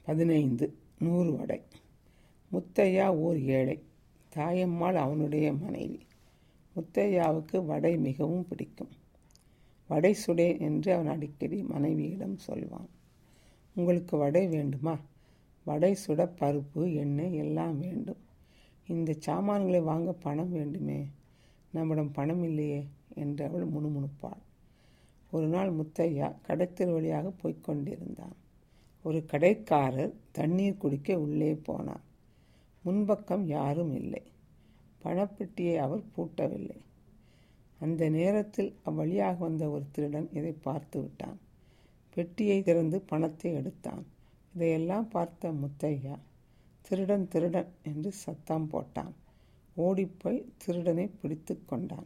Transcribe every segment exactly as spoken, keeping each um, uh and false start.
பதினைந்து. நூறு வடை. முத்தையா ஓர் ஏழை. தாயம்மாள் அவனுடைய மனைவி. முத்தையாவுக்கு வடை மிகவும் பிடிக்கும். வடை சுடேன் என்று அவன் அடிக்கடி மனைவியிடம் சொல்வான். உங்களுக்கு வடை வேண்டுமா? வடை சுட பருப்பு, எண்ணெய் எல்லாம் வேண்டும். இந்த சாமான்களை வாங்க பணம் வேண்டுமே, நம்மிடம் பணம் இல்லையே என்று அவள் முணுமுணுப்பாள். ஒரு நாள் முத்தையா கடைத்தெரு வழியாக போய்கொண்டிருந்தான். ஒரு கடைக்காரர் தண்ணீர் குடிக்க உள்ளே போனார். முன்பக்கம் யாரும் இல்லை. பணப்பெட்டியை அவர் பூட்டவில்லை. அந்த நேரத்தில் அவ்வழியாக வந்த ஒரு திருடன் இதை பார்த்து விட்டான். பெட்டியை திறந்து பணத்தை எடுத்தான். இதையெல்லாம் பார்த்த முத்தையா திருடன் திருடன் என்று சத்தம் போட்டான். ஓடிப்போய் திருடனை பிடித்து கொண்டான்.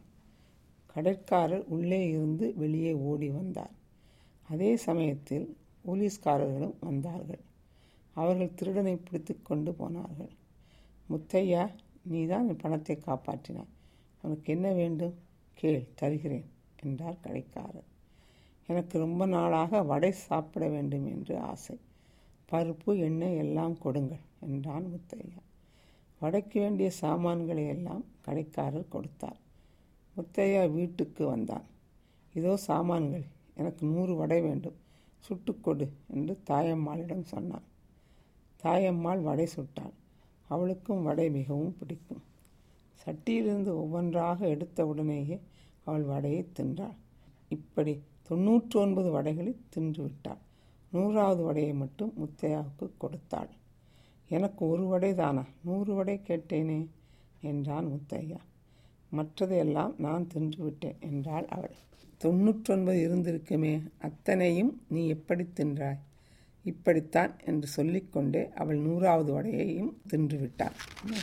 கடைக்காரர் உள்ளே இருந்து வெளியே ஓடி வந்தார். அதே சமயத்தில் போலீஸ்காரர்களும் வந்தார்கள். அவர்கள் திருடனை பிடித்து கொண்டு போனார்கள். முத்தையா, நீதான் என் பணத்தை காப்பாற்றினாய். உனக்கு என்ன வேண்டும்? கேள், தருகிறேன் என்றார் கடைக்காரர். எனக்கு ரொம்ப நாளாக வடை சாப்பிட வேண்டும் என்று ஆசை. பருப்பு, எண்ணெய் எல்லாம் கொடுங்கள் என்றான் முத்தையா. வடைக்கு வேண்டிய சாமான்களை எல்லாம் கடைக்காரர் கொடுத்தார். முத்தையா வீட்டுக்கு வந்தான். இதோ சாமான்கள், எனக்கு நூறு வடை வேண்டும், சுட்டுக்கொடு என்று தாயம்மாளிடம் சொன்னான். தாயம்மாள் வடை சுட்டாள். அவளுக்கும் வடை மிகவும் பிடிக்கும். சட்டியிலிருந்து ஒவ்வொன்றாக எடுத்த உடனேயே அவள் வடையை தின்றாள். இப்படி தொன்னூற்றி ஒன்பது வடைகளை தின்று விட்டாள். நூறாவது வடையை மட்டும் முத்தையாவுக்கு கொடுத்தாள். எனக்கு ஒரு வடை தானா? நூறு வடை கேட்டேனே என்றான் முத்தையா. மற்றதையெல்லாம் நான் தின்று விட்டேன் என்றாள் அவள். தொன்னூற்றொன்பது இருந்திருக்குமே, அத்தனையும் நீ எப்படி தின்றாய்? இப்படித்தான் என்று சொல்லிக்கொண்டே அவள் நூறாவது வடையையும் தின்று விட்டாள்.